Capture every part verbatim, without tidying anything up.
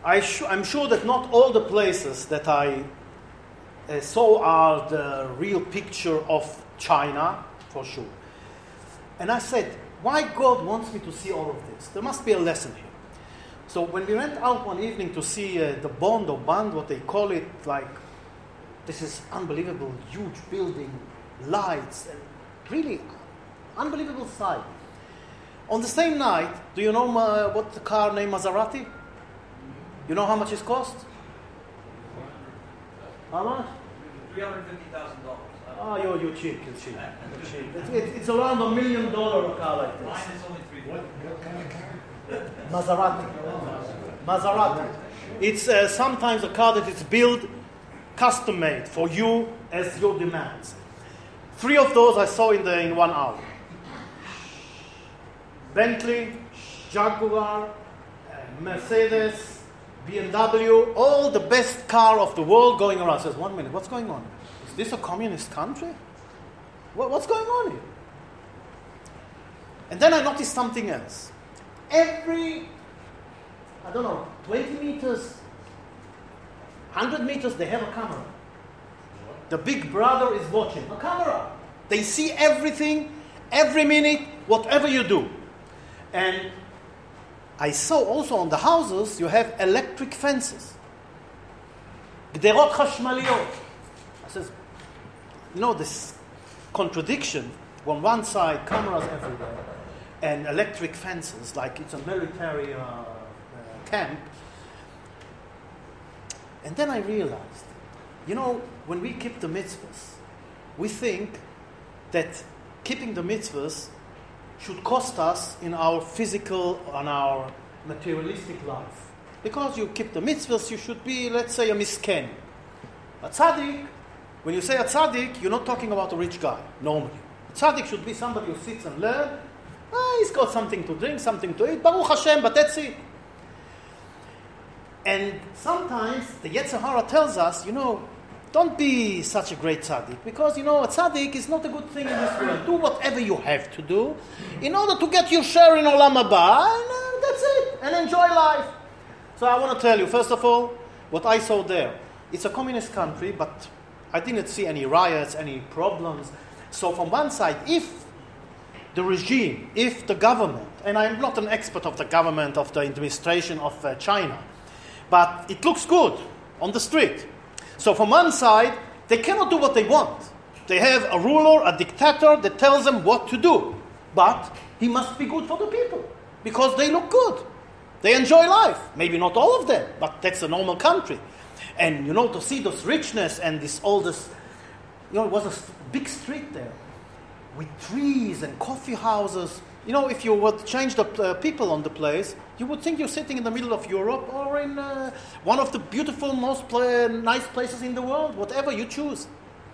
I sh- I'm sure that not all the places that I uh, saw are the real picture of China, for sure. And I said, why God wants me to see all of this? There must be a lesson here. So when we went out one evening to see uh, the Bond or Band, what they call it, like, this is unbelievable, huge building, lights, and really unbelievable sight. On the same night, do you know uh, what the car named Maserati? You know how much it cost? How much? three hundred fifty thousand dollars. Oh, you're, you're cheap, you're cheap. You're cheap. It, it, it's around a million dollar car like this. Mine is only three. What, what kind of car? Maserati. Maserati. It's uh, sometimes a car that is built custom made for you as your demands. Three of those I saw in the in one hour. Bentley, Jaguar, uh, Mercedes, B M W, all the best car of the world going around. Says, one minute, what's going on? Is this a communist country? What, what's going on here? And then I noticed something else. Every, I don't know, twenty meters, one hundred meters, they have a camera. The big brother is watching. A camera. They see everything, every minute, whatever you do. And I saw also on the houses, you have electric fences. גדרות חשמליות. I says, you know, this contradiction. On one side, cameras everywhere, and electric fences, like it's a military uh, uh, camp. And then I realized, you know, when we keep the mitzvahs, we think that keeping the mitzvahs should cost us in our physical and our materialistic life. Because you keep the mitzvahs, you should be, let's say, a misken. A tzaddik, when you say a tzaddik, you're not talking about a rich guy, normally. A tzaddik should be somebody who sits and learns. Ah, he's got something to drink, something to eat, Baruch Hashem, but that's it. And sometimes the Yetzer Hara tells us, you know, don't be such a great tzaddik, because, you know, a tzaddik is not a good thing in this world. Do whatever you have to do in order to get your share in Olam Haba, and uh, that's it, and enjoy life. So I want to tell you, first of all, what I saw there. It's a communist country, but I didn't see any riots, any problems. So from one side, if the regime, if the government, and I'm not an expert of the government, of the administration of uh, China, but it looks good on the street. So from one side, they cannot do what they want. They have a ruler, a dictator that tells them what to do. But he must be good for the people because they look good. They enjoy life. Maybe not all of them, but that's a normal country. And, you know, to see this richness and this all this, you know, it was a big street there with trees and coffee houses. You know, if you would change the uh, people on the place, you would think you're sitting in the middle of Europe or in uh, one of the beautiful, most pla- nice places in the world, whatever you choose.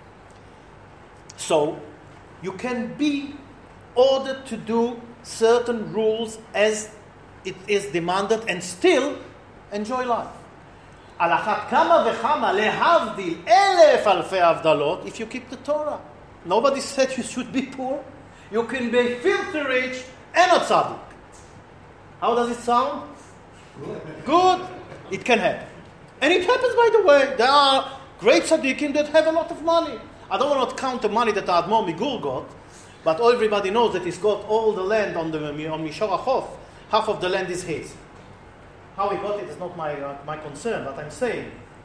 So, you can be ordered to do certain rules as it is demanded and still enjoy life. על אחת כמה וכמה להבדיל אלף אלפי הבדלות if you keep the Torah. Nobody said you should be poor. You can be filthy rich and a tzaddik. How does it sound? Good. Good. It can happen. And it happens, by the way. There are great tzaddikim that have a lot of money. I don't want to count the money that Admor Migur got, but everybody knows that he's got all the land on the on Mishor HaChof. Half of the land is his. How he got it is not my uh, my concern, but I'm saying,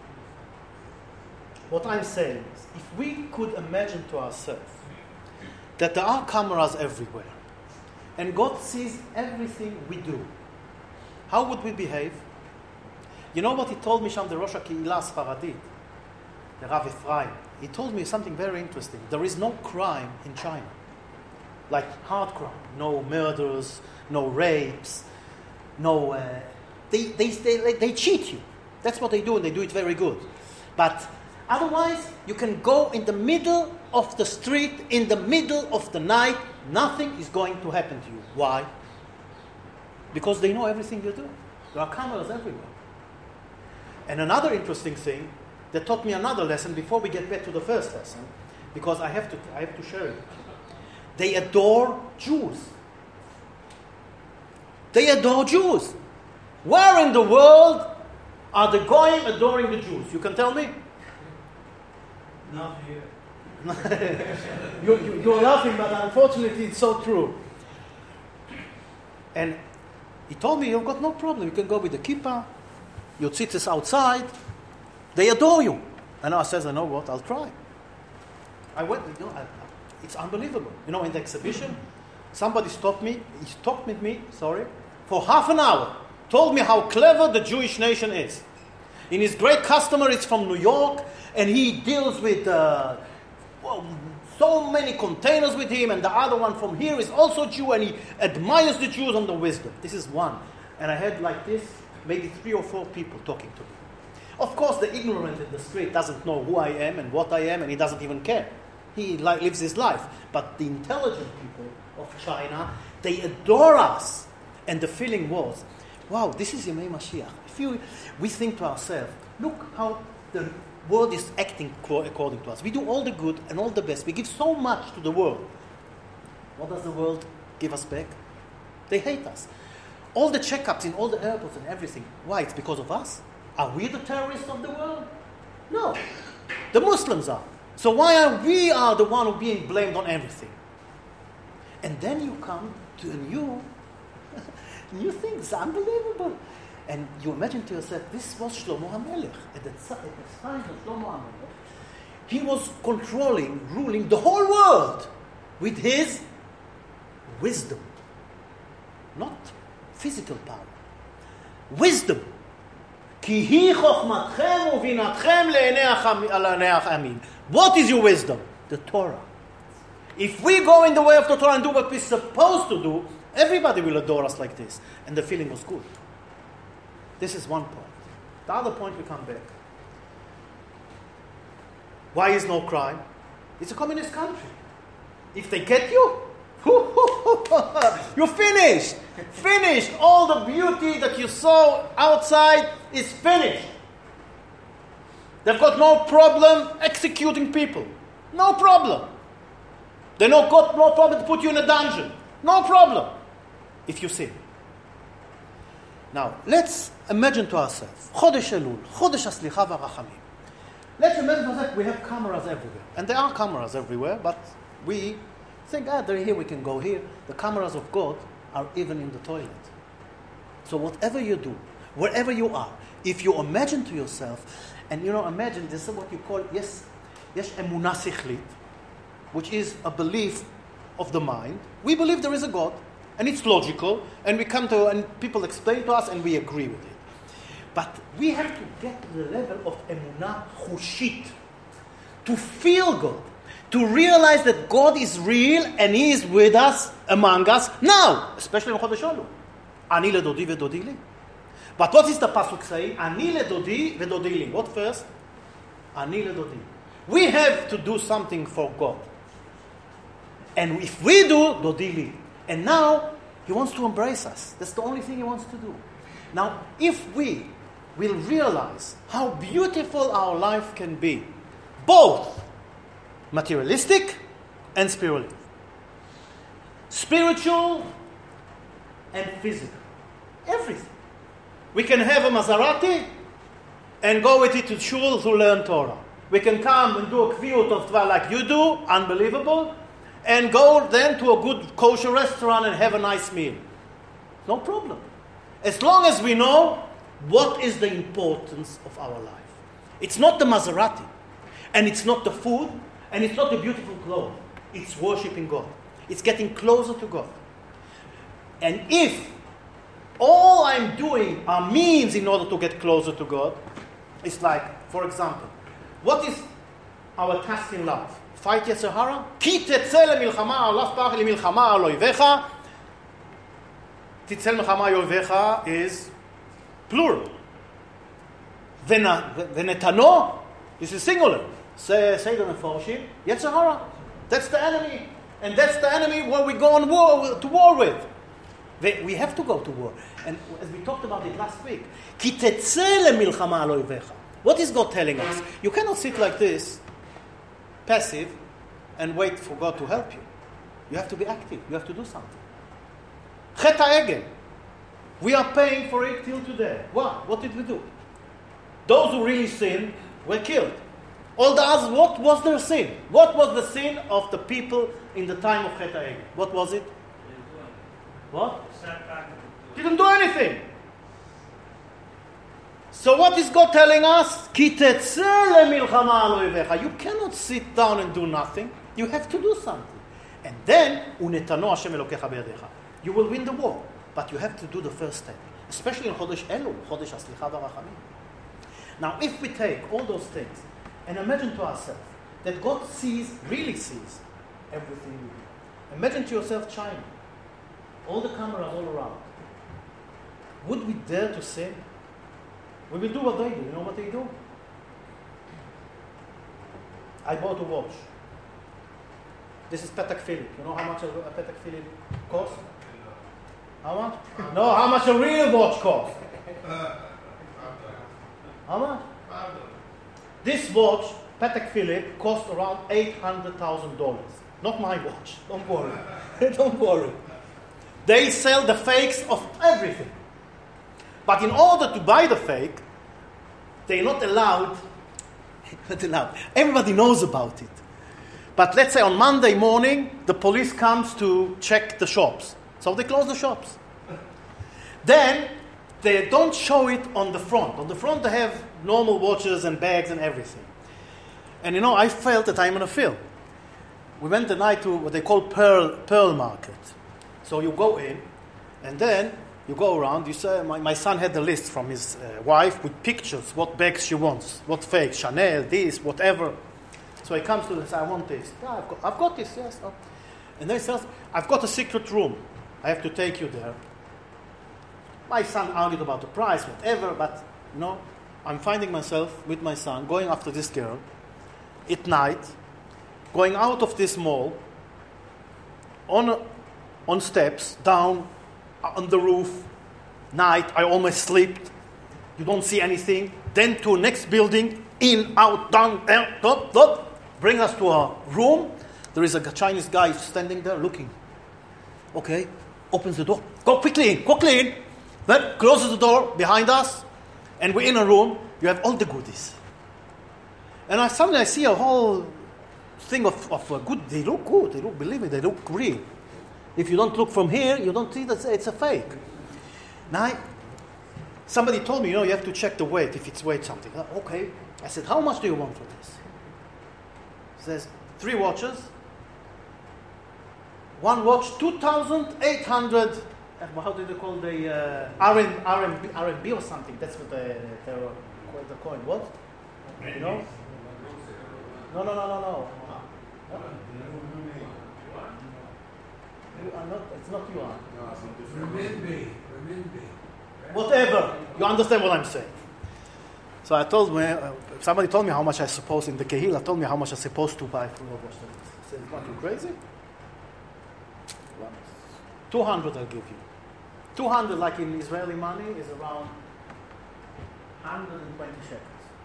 what I'm saying is, if we could imagine to ourselves that there are cameras everywhere, and God sees everything we do, how would we behave? You know what he told me, Sham, the Rosh HaKeilah Sfaradit, the Rav Ephraim? He told me something very interesting. There is no crime in China, like hard crime, no murders, no rapes, no... Uh, They, they, they, they cheat you. That's what they do, and they do it very good. But otherwise, you can go in the middle of the street, in the middle of the night, nothing is going to happen to you. Why? Because they know everything you do. There are cameras everywhere. And another interesting thing that taught me another lesson before we get back to the first lesson, because I have to, I have to share it. They adore Jews. They adore Jews. Where in the world are the Goyim adoring the Jews? You can tell me? Not here. you, you, you're laughing, but unfortunately it's so true. And he told me, you've got no problem. You can go with the kippah, your tzitzis outside. They adore you. And I says, I know what, I'll try. I went, you know, I, it's unbelievable. You know, in the exhibition, somebody stopped me, he talked with me, sorry, for half an hour, told me how clever the Jewish nation is. And his great customer is from New York, and he deals with uh, well, so many containers with him, and the other one from here is also Jew, and he admires the Jews on the wisdom. This is one. And I had like this, maybe three or four people talking to me. Of course, the ignorant in the street doesn't know who I am and what I am, and he doesn't even care. He li- lives his life. But the intelligent people of China, they adore us. And the feeling was, wow, this is Yemei Mashiach. If you, we think to ourselves, look how the world is acting according to us. We do all the good and all the best. We give so much to the world. What does the world give us back? They hate us. All the checkups in all the airports and everything. Why? It's because of us? Are we the terrorists of the world? No. The Muslims are. So why are we are the one who being blamed on everything? And then you come to a new, new thing. It's unbelievable. And you imagine to yourself, this was Shlomo HaMelech. At the, at the time of Shlomo HaMelech, he was controlling, ruling the whole world with his wisdom. Not physical power. Wisdom. Ki hi chochmatchem uvinatchem le'enei ha'amim. What is your wisdom? The Torah. If we go in the way of the Torah and do what we're supposed to do, everybody will adore us like this. And the feeling was good. This is one point. The other point, we come back. Why is no crime? It's a communist country. If they get you, you're finished. Finished. All the beauty that you saw outside is finished. They've got no problem executing people. No problem. They no got no problem to put you in a dungeon. No problem. If you sin. Now, let's imagine to ourselves. Chodesh Elul, Chodesh HaSlicha v'Rachamim. Let's imagine that we have cameras everywhere. And there are cameras everywhere, but we think, ah, they're here, we can go here. The cameras of God are even in the toilet. So whatever you do, wherever you are, if you imagine to yourself, and you know, imagine, this is what you call, yes, yes, emunah sichlit, which is a belief of the mind. We believe there is a God, and it's logical, and we come to, and people explain to us, and we agree with it. But we have to get to the level of emunah chushit, to feel God, to realize that God is real, and He is with us, among us, now, especially in Chodesh Elul. Ani ledodi vedodi li. But what is the pasuk saying? Ani ledodi vedodi li. What first? Ani ledodi. We have to do something for God. And if we do, dodi li. And now, He wants to embrace us. That's the only thing He wants to do. Now, if we will realize how beautiful our life can be, both materialistic and spiritual. Spiritual and physical. Everything. We can have a Maserati and go with it to shul to learn Torah. We can come and do a kviyut of Tva like you do, unbelievable, and go then to a good kosher restaurant and have a nice meal. No problem. As long as we know what is the importance of our life. It's not the Maserati, and it's not the food, and it's not the beautiful clothes. It's worshiping God. It's getting closer to God. And if all I'm doing are means in order to get closer to God, it's like, for example, what is our task in life? Fight Yetzer Hara? Ki tetzeh lemilchama alaf pach lemilchama al oivecha. Tetzeh lemilchama al oivecha is plural. Venetano, this is singular. Say, say the Meforshim, Yetzer Hara. That's the enemy. And that's the enemy where we go on war, to war with. We have to go to war. And as we talked about it last week, Ki tetzeh lemilchama al oivecha. What is God telling us? You cannot sit like this, passive, and wait for God to help you. You have to be active. You have to do something. Chet HaEgel. We are paying for it till today. What? What did we do? Those who really sinned were killed. All the others, what was their sin? What was the sin of the people in the time of Chet HaEgel? What was it? What? Didn't do anything. So what is God telling us? Ki tetzeh lemilchama al oivecha. You cannot sit down and do nothing. You have to do something. And then, unetano Hashem elokecha beyadecha. You will win the war. But you have to do the first step. Especially in Chodesh Elul, Chodesh HaSlicha v'Rachamim. Now, if we take all those things and imagine to ourselves that God sees, really sees, everything we do. Imagine to yourself China. All the cameras all around. Would we dare to sin? We will do what they do. You know what they do? I bought a watch. This is Patek Philippe. You know how much a Patek Philippe costs? How much? No, how much a real watch costs? How much? This watch, Patek Philippe, cost around eight hundred thousand dollars. Not my watch. Don't worry. Don't worry. They sell the fakes of everything. But in order to buy the fake, they're not allowed. Not allowed. Everybody knows about it. But let's say on Monday morning, the police comes to check the shops. So they close the shops. Then they don't show it on the front. On the front they have normal watches and bags and everything. And you know, I felt that I'm in a film. We went the night to what they call Pearl Pearl Market. So you go in, and then you go around. You say, my, my son had the list from his uh, wife with pictures, what bags she wants, what fake, Chanel, this, whatever. So he comes to this, I want this. Yeah, I've got, I've got this, yes. Oh. And then he says, I've got a secret room. I have to take you there. My son argued about the price, whatever, but you know, I'm finding myself with my son going after this girl at night, going out of this mall, on a, on steps, down on the roof, night, I almost slept, you don't see anything, then to next building, in, out, down, down, up, up, bring us to a room, there is a Chinese guy standing there looking. Okay, opens the door, go quickly in, quickly in, then closes the door behind us, and we're in a room, you have all the goodies. And I suddenly I see a whole thing of, of uh, good, they look good, they look, believe me, they look real. If you don't look from here, you don't see that it's a fake. Now, I, somebody told me, you know, you have to check the weight, if it's weight something. Uh, okay. I said, how much do you want for this? He says, three watches. One watch, two thousand eight hundred, uh, how do they call the uh, R M B or something? That's what the, the, the coin, what? You know? No, no, no, no, no. Huh? You are not, it's not you are. Renminbi. Renminbi. Whatever. You understand what I'm saying. So I told me, uh, somebody told me how much I suppose in the Kehillah, told me how much I'm supposed to buy for your watch. I said, are you crazy? two hundred I'll give you. two hundred, like in Israeli money, is around one hundred twenty shekels.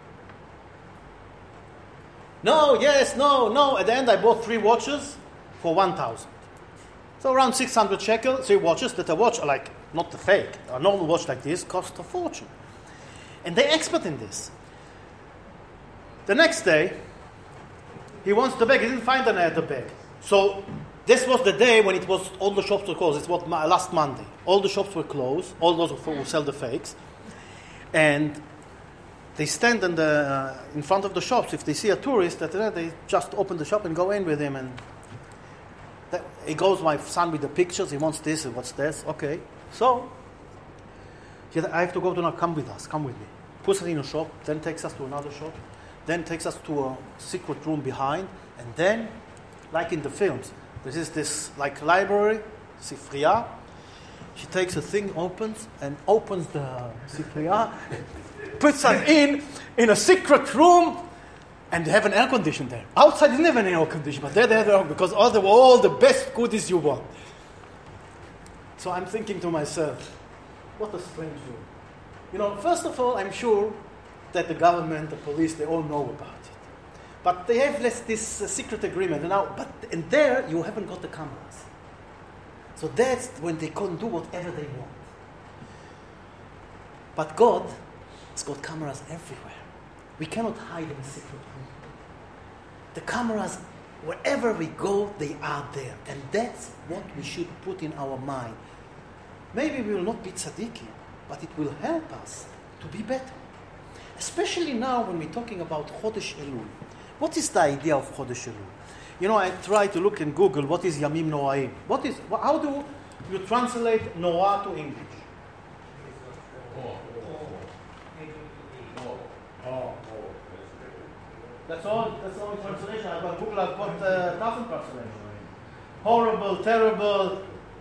No, yes, no, no. At the end, I bought three watches for one thousand. So around six hundred shekels, three watches that a watch, like, not the fake, a normal watch like this, cost a fortune. And they're expert in this. The next day, he wants the bag. He didn't find the, the bag. So this was the day when it was all the shops were closed. It's what last Monday. All the shops were closed. All those who sell the fakes. And they stand in, the, uh, in front of the shops. If they see a tourist, that uh, they just open the shop and go in with him. And that, he goes, my son, with the pictures. He wants this and what's this. Okay. So he said, I have to go to now. Come with us. Come with me. Puts us in a shop. Then takes us to another shop. Then takes us to a secret room behind. And then, like in the films, there is this like library, Sifriya. She takes a thing, opens, and opens the Sifriya, puts us in, in a secret room, and they have an air condition there. Outside, they didn't have an air condition, but there they have air because all the, all the best goodies you want. So I'm thinking to myself, what a strange room. You know, first of all, I'm sure that the government, the police, they all know about it. But they have less this uh, secret agreement. And now, but and there, you haven't got the cameras. So that's when they can do whatever they want. But God It's got cameras everywhere. We cannot hide in a secret room. The cameras, wherever we go, they are there. And that's what we should put in our mind. Maybe we will not be tzaddikim, but it will help us to be better. Especially now when we're talking about Chodesh Elul. What is the idea of Chodesh Elul? You know, I try to look in Google, what is Yamim Noraim? What is, how do you translate Noah to English? That's all, that's all the translation. I've got Google, I've got uh, thousand translations. Horrible, terrible.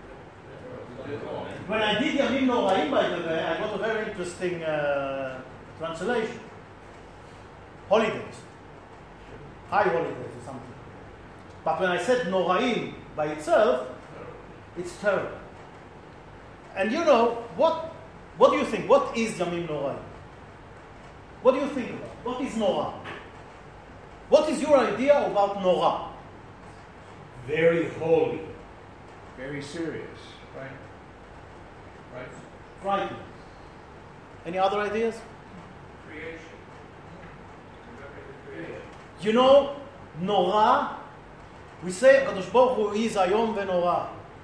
When I did Yamim Noraim, by the way, I got a very interesting uh, translation. Holidays. High holidays or something. But when I said Noraim by itself, it's terrible. And you know, what What do you think? What is Yamim Noraim? What do you think about? What is Norah? What is your idea about Norah? Very holy. Very serious. Right? Right? Frightening. Any other ideas? Creation. Remember the creation. You know, Norah, we say Kadosh Baruch Hu is Hayom veNorah.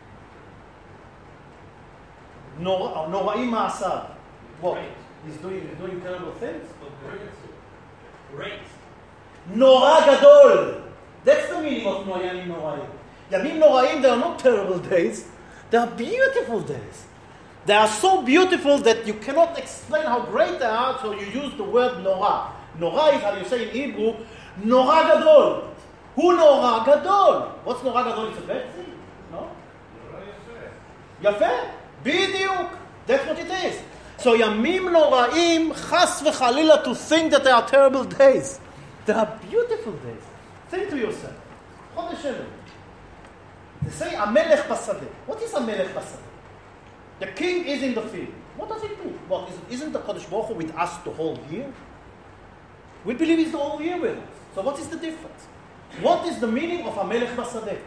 Noraim Ma'asav. What? He's doing, he's doing terrible things? Great. Norah Gadol. That's the meaning of Yamim Noraim. Yamim Noraim, they are not terrible days. They are beautiful days. They are so beautiful that you cannot explain how great they are, so you use the word Norah. Norah is how you say in Hebrew, Norah Gadol. Who Norah Gadol? What's Norah Gadol? It's a bad thing? No? Yafeh. Bidiuk. That's what it is. So Yamim Noraim, Chas v'chalila, to think that they are terrible days. They are beautiful days. Think to yourself. Chodesh Elul. They say Amelech Basadeh. What is Amelech Basadeh? The king is in the field. What does it do? What, isn't the Kadosh Baruch Hu with us the whole year? We believe he's the whole year with us. So what is the difference? What is the meaning of Amelech Basadeh?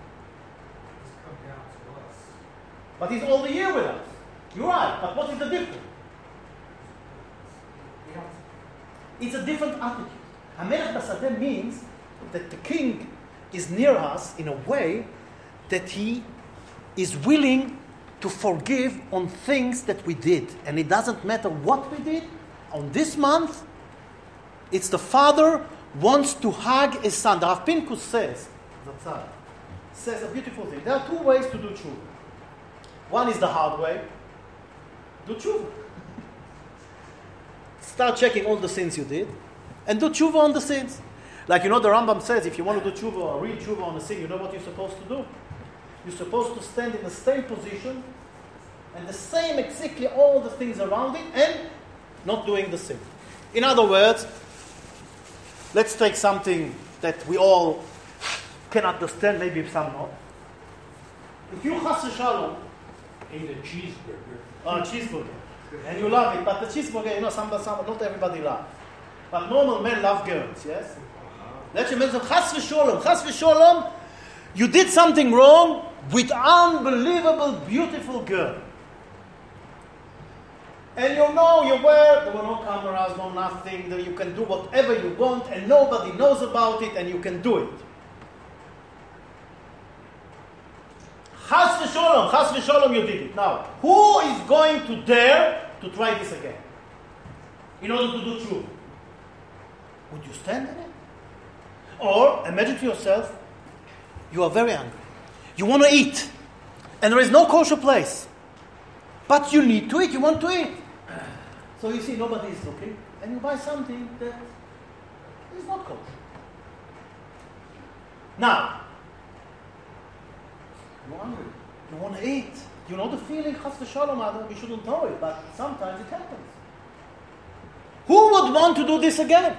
But he's all the year with us. You're right, but what is the difference? It's a different attitude. Hamelech Basadeh means that the king is near us in a way that he is willing to forgive on things that we did. And it doesn't matter what we did. On this month, it's the father wants to hug his son. The Rav Pinkus says, Zatzal, says a beautiful thing. There are two ways to do tshuva. One is the hard way. Do tshuva. Start checking all the sins you did and do tshuva on the sins. Like, you know, the Rambam says, if you want to do tshuva or read tshuva on a sin, you know what you're supposed to do? You're supposed to stand in the same position and the same exactly all the things around it and not doing the sin. In other words, let's take something that we all can understand, maybe some not. If you chas v'shalom Ate a cheeseburger. Oh, a cheeseburger. And you love it, but the cheeseburger, you know, some, some, not everybody loves. But normal men love girls, yes? Let's imagine, chas v'sholom, chas v'sholom, you did something wrong with unbelievable, beautiful girl. And you know you were, there were no cameras, no nothing, that you can do whatever you want and nobody knows about it and you can do it. Chas v'sholom, chas v'sholom, you did it. Now, who is going to dare to try this again? In order to do tshuva? Would you stand in it? Or, imagine to yourself, you are very hungry. You want to eat. And there is no kosher place. But you need to eat, you want to eat. So you see, nobody is looking. And you buy something that is not kosher. Now, you're hungry. You want to eat. You know the feeling, chas v'shalom, Adam, we shouldn't know it, but sometimes it happens. Who would want to do this again?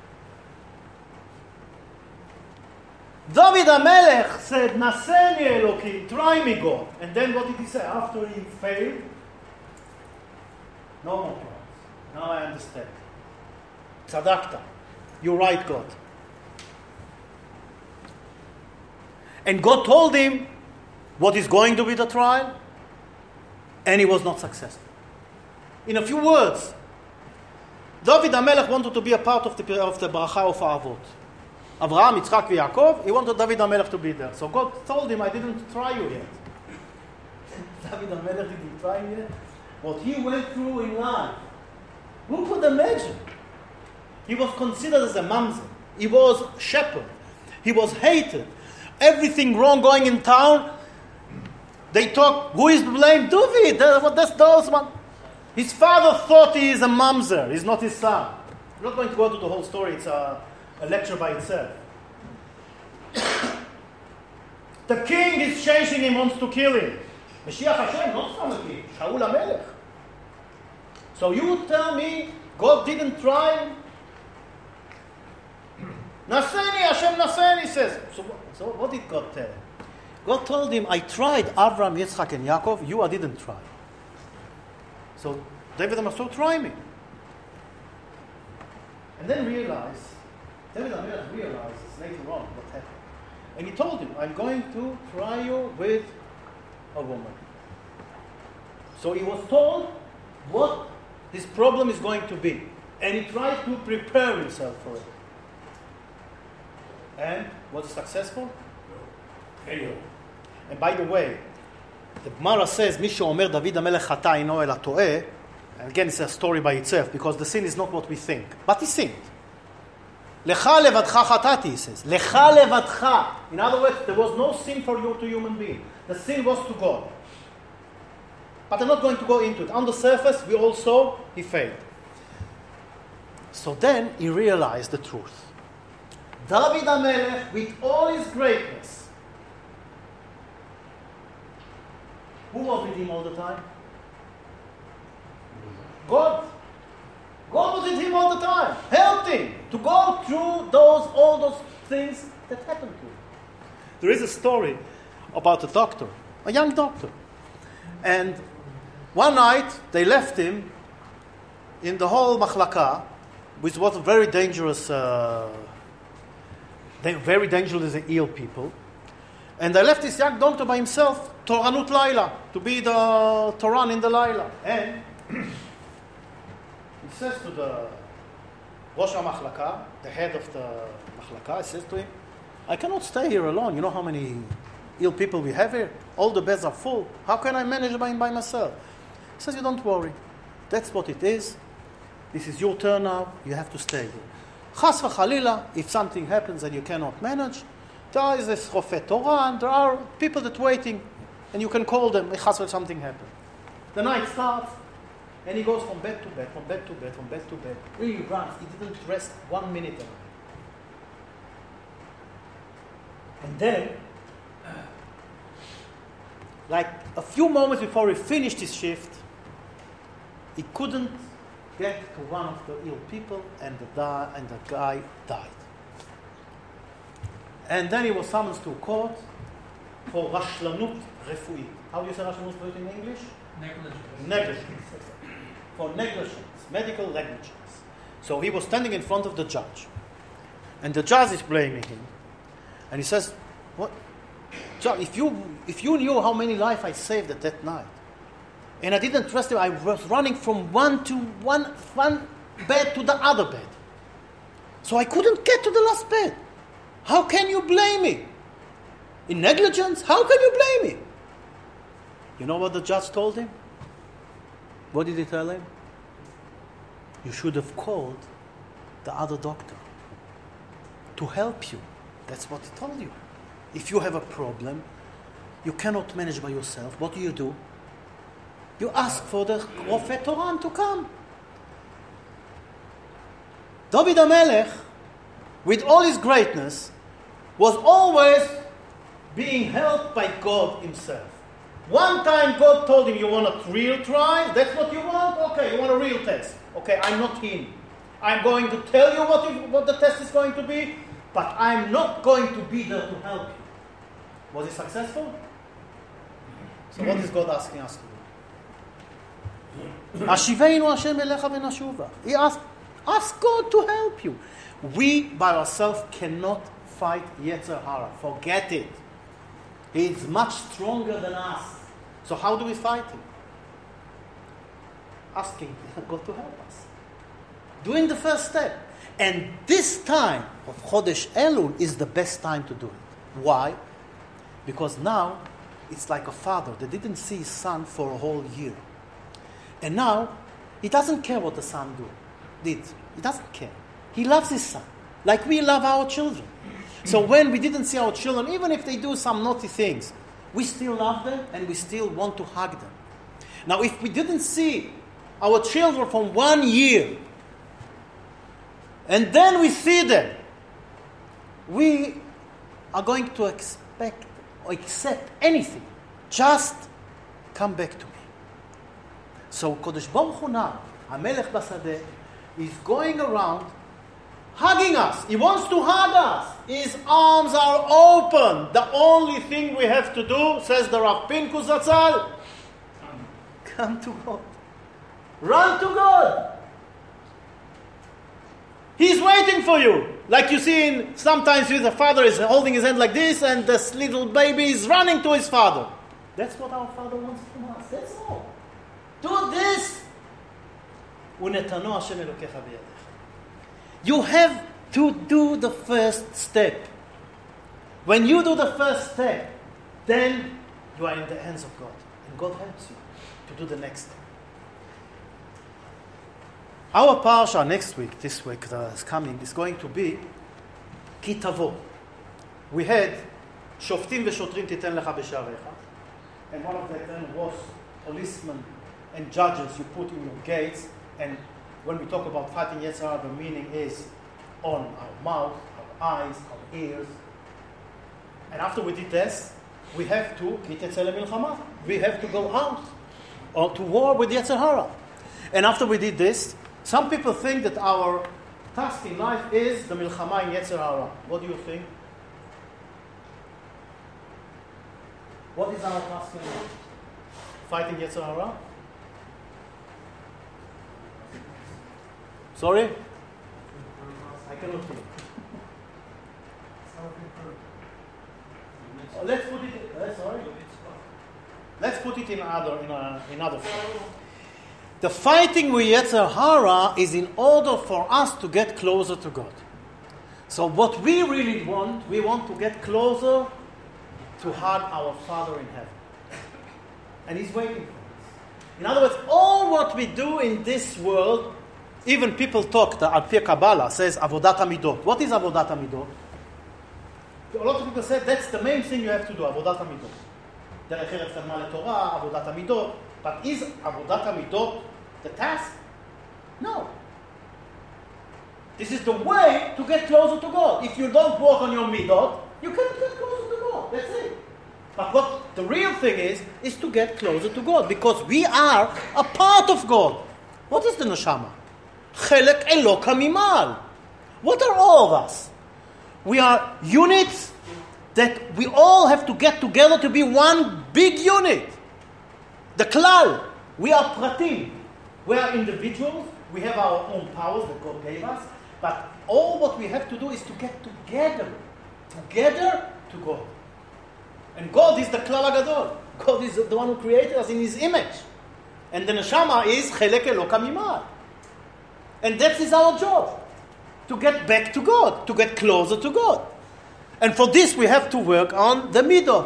David HaMelech said, Naseni Elokim, try me, God. And then what did he say? After he failed, no more tries. Now I understand. Tzadakta. You're right, God. And God told him what is going to be the trial, and he was not successful. In a few words, David HaMelech wanted to be a part of the, of the bracha of Avot. Abraham, Yitzchak, and Yaakov, he wanted David HaMelech to be there. So God told him, I didn't try you yet. David HaMelech didn't try him yet. What he went through in life, who could imagine? He was considered as a mamzer. He was shepherd. He was hated. Everything wrong going in town. They talk, who is to blame? David, that's those one. His father thought he is a mamzer. He's not his son. I'm not going to go into the whole story. It's a, a lecture by itself. The king is chasing him, wants to kill him. Mashiach Hashem, not from a king. Shaul HaMelech. So you tell me God didn't try him? Naseni, Hashem Naseni, says. So, so what did God tell him? God told him, I tried Avram, Yitzchak, and Yaakov. You I didn't try. So David must so try me. And then realize, David HaMelech realizes later on what happened. And he told him, I'm going to try you with a woman. So he was told what his problem is going to be. And he tried to prepare himself for it. And was it successful? Anyway. And by the way, the Gemara says, מי שאומר דוד המלך חטא אינו אלא טועה. And again, it's a story by itself, because the sin is not what we think. But he sinned. לך לבדך חטאתי, he says. לך לבדך. In other words, there was no sin for you to human being. The sin was to God. But I'm not going to go into it. On the surface, we all saw he failed. So then he realized the truth. David HaMelech, with all his greatness, who was with him all the time? God. God was with him all the time, helped him to go through those all those things that happened to him. There is a story about a doctor, a young doctor. And one night they left him in the whole machlaka, which was a very dangerous, uh, very dangerous and ill people. And they left this young doctor by himself, Toranut Laila, to be the Toran in the Laila. And he says to the Rosh HaMachlaka, the head of the Machlaka, he says to him, I cannot stay here alone. You know how many ill people we have here? All the beds are full. How can I manage by, by myself? He says, you don't worry. That's what it is. This is your turn now. You have to stay here. Chas v'chalila, if something happens and you cannot manage, there is a Chofet Torah, and there are people that are waiting, and you can call them, chas v'chalila, something happened. The night starts, and he goes from bed to bed, from bed to bed, from bed to bed. Really runs. He didn't rest one minute at all. And then, like a few moments before he finished his shift, he couldn't get to one of the ill people, and the, di- and the guy died. And then he was summoned to court for rashlanut refuit. How do you say rashlanut refuit in English? Negligence. Negligence. For negligence, medical negligence. So he was standing in front of the judge. And the judge is blaming him. And he says, "What, Judge, if you if you knew how many lives I saved at that night, and I didn't trust him, I was running from one to one, one bed to the other bed. So I couldn't get to the last bed. How can you blame me? In negligence? How can you blame me?" You know what the judge told him? What did he tell him? You should have called the other doctor to help you. That's what he told you. If you have a problem, you cannot manage by yourself, what do you do? You ask for the Rofet Toran to come. David HaMelech, with all his greatness, was always being helped by God himself. One time God told him, you want a real trial? That's what you want? Okay, you want a real test. Okay, I'm not him. I'm going to tell you what, you, what the test is going to be, but I'm not going to be there to help you. Was he successful? So what is God asking us to do? Ashiveinu Hashem elecha v'nashuva. He asked, ask God to help you. We by ourselves cannot fight Yetzer Hara. Forget it. He is much stronger than us. So how do we fight him? Asking God to help us. doing the first step. And this time of Chodesh Elul is the best time to do it. Why? Because now it's like a father that didn't see his son for a whole year. And now he doesn't care what the son do, did. He doesn't care. He loves his son, like we love our children. So when we didn't see our children, even if they do some naughty things, we still love them and we still want to hug them. Now, if we didn't see our children from one year, and then we see them, we are going to expect or accept anything. Just come back to me. So Kodesh Baruch Hu now, HaMelech Basadeh, is going around hugging us. He wants to hug us. His arms are open. The only thing we have to do, says the Rav Pinkus Zatzal, come to God. Run to God. He's waiting for you. Like you see in, sometimes the father is holding his hand like this and this little baby is running to his father. That's what our Father wants from us. That's all. Do this. You have to do the first step. When you do the first step, then you are in the hands of God. And God helps you to do the next step. Our parsha next week, this week that is coming, is going to be Ki Tavo. We had Shoftim v'shotrim titen lecha b'sharecha, and one of the terms was policemen and judges you put in your gates. And when we talk about fighting Yetzer Hara, the meaning is on our mouth, our eyes, our ears. And after we did this, we have to Ki tetzeh lemilchama. We have to go out or to war with Yetzer Hara. And after we did this, some people think that our task in life is the milchama in Yetzer Hara. What do you think? What is our task in life? Fighting Yetzer Hara? Sorry? I cannot hear. Oh, let's put it. Uh, sorry. Let's put it in other in a, in other form. The fighting with Yetzer Hara is in order for us to get closer to God. So what we really want, we want to get closer to hug our Father in heaven. And He's waiting for us. In other words, all what we do in this world, even people talk, the Al Pi Kabbalah says Avodat HaMidot. What is Avodat HaMidot? A lot of people say that's the main thing you have to do, Avodat HaMidot. Derech Eretz Terma LeTorah, Avodat HaMidot. But is Avodat HaMidot the task? No. This is the way to get closer to God. If you don't work on your midot, you cannot get closer to God. That's it. But what the real thing is, is to get closer to God. Because we are a part of God. What is the neshama? Chelek Elok HaMimal. What are all of us? We are units that we all have to get together to be one big unit. The klal. We are pratim. We are individuals. We have our own powers that God gave us. But all what we have to do is to get together. Together to God. And God is the klal hagadol. God is the one who created us in His image. And the neshama is chelek elok hamimal. And that is our job. To get back to God. To get closer to God. And for this we have to work on the midot.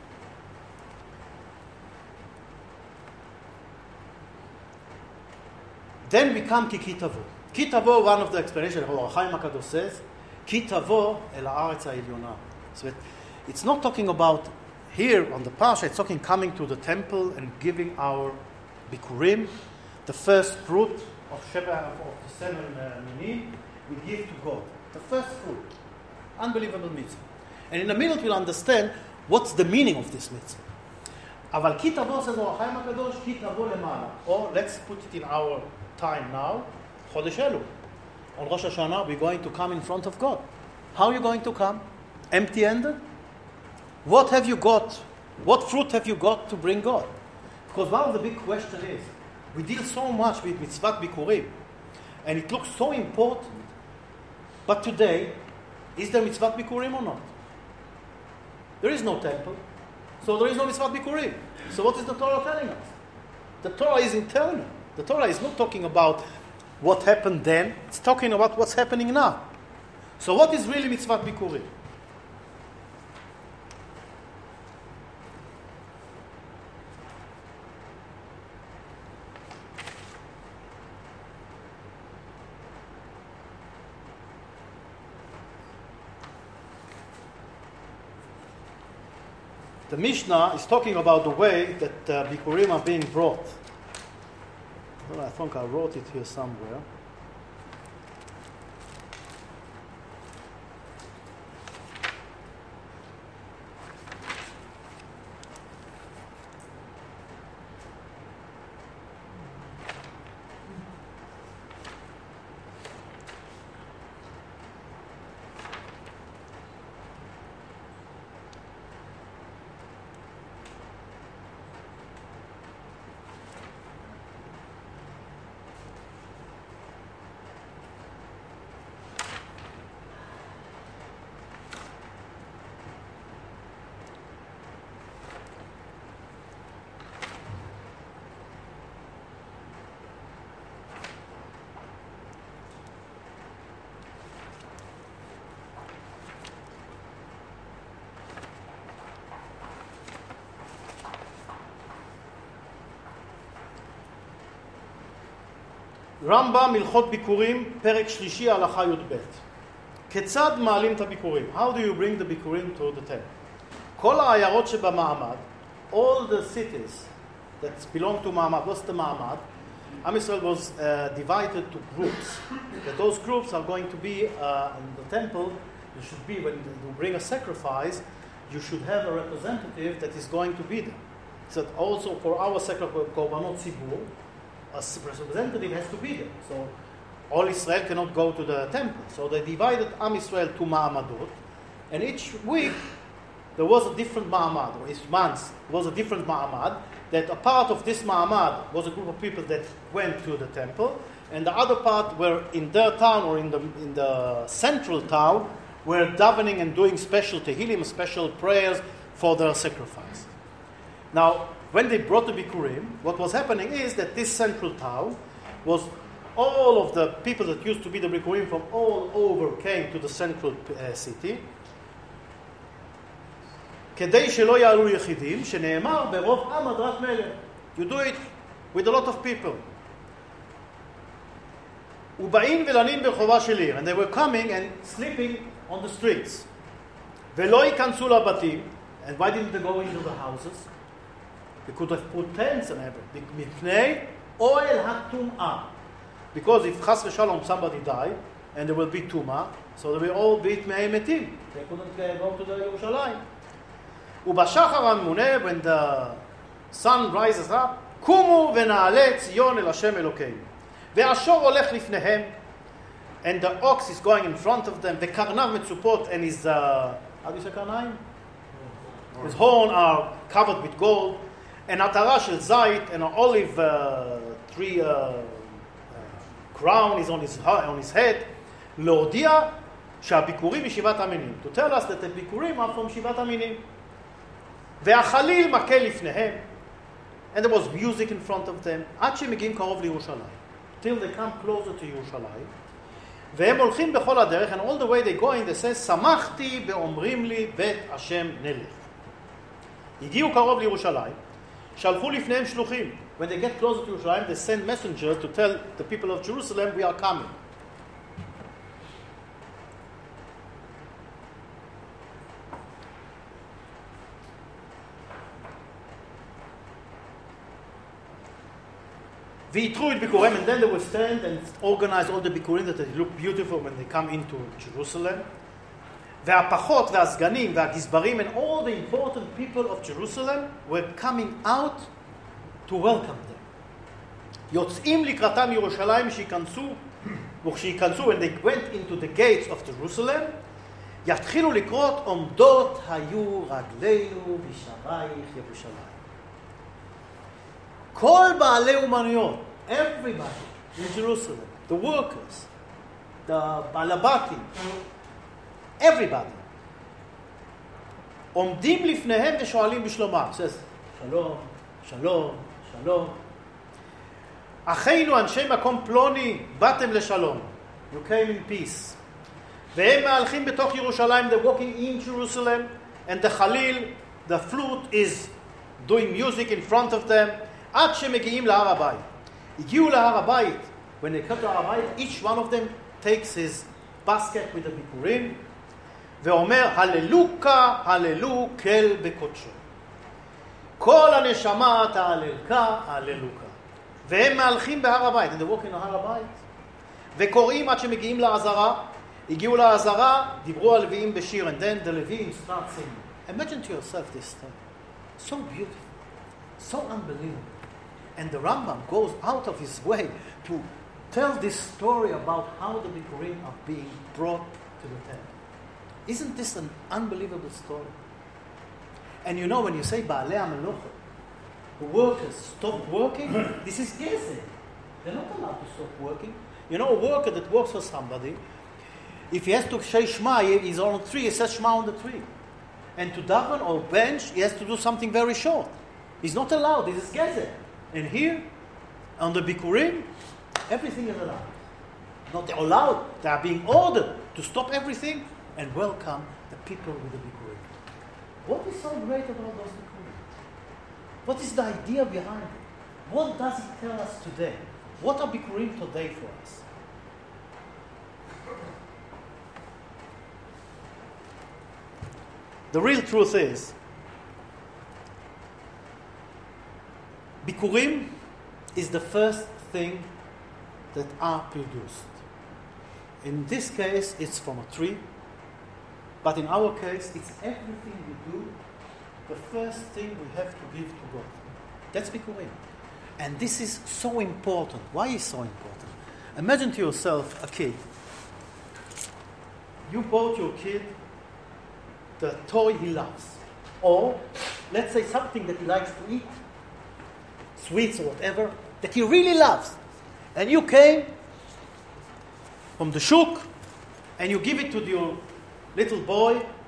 Then we come to Ki Tavo. Ki Tavo, one of the explanations, Ohr HaChaim HaKadosh says, Ki Tavo el haaretz ha'elyona. So it's not talking about here on the Parsha, it's talking coming to the temple and giving our Bikurim, the first fruit of Sheba, of the seven uh, minim, we give to God. The first fruit. Unbelievable mitzvah. And in the middle we'll understand what's the meaning of this mitzvah. אבל Ki Tavo, says Ohr HaChaim HaKadosh, Ki Tavo למעלה. Or let's put it in our time now, Chodesh Elul. On Rosh Hashanah, we're going to come in front of God. How are you going to come? Empty-handed? What have you got? What fruit have you got to bring God? Because one of the big questions is, we deal so much with mitzvat bikurim, and it looks so important. But today, is there mitzvat bikurim or not? There is no temple, so there is no mitzvat bikurim. So what is the Torah telling us? The Torah is internal. The Torah is not talking about what happened then. It's talking about what's happening now. So what is really mitzvat bikurim? The Mishnah is talking about the way that uh, bikurim are being brought. Well, I think I wrote it here somewhere. רמב"ם הלכות ביקורים, פרק שלישי, הלכה י"ב. כיצד מעלים את הביקורים? How do you bring the ביקורים to the temple? כל העיירות שבמעמד, all the cities that belong to מעמד, what's the מעמד? Am Yisrael was uh, divided to groups. That those groups are going to be uh, in the temple. You should be, when you bring a sacrifice, you should have a representative that is going to be there. So also for our sacrifice, korbanot tzibur, a representative has to be there. So all Israel cannot go to the temple. So they divided Am Yisrael to ma'amadot, and each week there was a different ma'amad, or each month was a different ma'amad, that a part of this ma'amad was a group of people that went to the temple, and the other part were in their town or in the in the central town, were davening and doing special tehillim, special prayers for their sacrifice. Now, when they brought the Bikurim, what was happening is that this central town was all of the people that used to be the Bikurim from all over came to the central uh, city. כדי שלא יעלו יחידים, שנאמר ברוב עם הדרת מלך. You do it with a lot of people. ובאים ולנים ברחובה של עיר. And they were coming and sleeping on the streets. ולא ייכנסו לבתים. And why didn't they go into the houses? They could have put tents and everything. מפני אוהל הטומאה. Because if חס ושלום somebody died, and there will be טומאה, so they will all be טמאי מתים. They couldn't go to the ירושלים. ובשחר הממונה, when the sun rises up, קומו ונעלה ציון אל השם אלוקינו. והשור הולך לפניהם, and the ox is going in front of them, וקרניו מצופות, and his, uh, how do you say קרניים? His horn are covered with gold, and עטרה של זית, and an olive uh, tree uh, uh, crown is on his, on his head, להודיע שהביקורים משבעת המינים. To tell us that the ביקורים are from שבעת המינים. והחליל מכה לפניהם, and there was music in front of them, עד שהם מגיעים קרוב לירושלים. Till they come closer to ירושלים. והם הולכים בכל הדרך, and all the way they going, they say, שמחתי באומרים לי בית השם נלך. הגיעו קרוב לירושלים, שלחו לפניהם שלוחים. When they get closer to ירושלים, they send messengers to tell the people of Jerusalem, we are coming. ויתרו את ביקוריהם, and then they will stand and organize all the ביקורים that they look beautiful when they come into Jerusalem. והפחות והסגנים והגזברים and all the important people of Jerusalem were coming out to welcome them. יוצאים לקראתם ירושלים שיכנסו, וכשיכנסו, when they went into the gates of Jerusalem, יתחילו לקרות עומדות היו רגלינו בשערייך ירושלים. כל בעלי אומנויות, everybody in Jerusalem, the workers, the balabatim, everybody, עומדים לפניהם ושואלים בשלומם. says, שלום, שלום, שלום. אחינו אנשי מקום פלוני, באתם לשלום. You came in peace. והם מהלכים בתוך ירושלים, they're walking in Jerusalem, and the Khalil, the flute is doing music in front of them, עד שמגיעים להר הבית. הגיעו להר הבית, when they come to הר הבית, each one of them takes his basket with the ביקורים, ואומר, הללוקה, הללו כל בקודשו. כל הנשמה תהללכה, הללוקה. והם מהלכים בהר הבית, and they're walking להר הבית, וקוראים עד שמגיעים לעזרה, הגיעו לעזרה, דיברו הלוויים בשיר, and then the Leviim start singing. Imagine to yourself this story. So beautiful, so unbelievable. And the Rambam goes out of his way to tell this story about how the Bikurim are being brought to the temple. Isn't this an unbelievable story? And you know, when you say Baalei HaMelochot, the workers stop working, this is Gezer. They're not allowed to stop working. You know, a worker that works for somebody, if he has to say Shema, he's on a tree, he says Shema on the tree. And to daven or bench, he has to do something very short. He's not allowed, this is Gezer. And here, on the Bikurim, everything is allowed. Not allowed, they are being ordered to stop everything and welcome the people with the Bikurim. What is so great about those Bikurim? What is the idea behind it? What does it tell us today? What are Bikurim today for us? The real truth is, Bikurim is the first thing that are produced. In this case, it's from a tree, but in our case, it's everything we do, the first thing we have to give to God. That's Bikurim. And this is so important. Why is it so important? Imagine to yourself a kid. You bought your kid the toy he loves. Or, let's say something that he likes to eat, sweets or whatever, that he really loves. And you came from the shuk, and you give it to your little boy,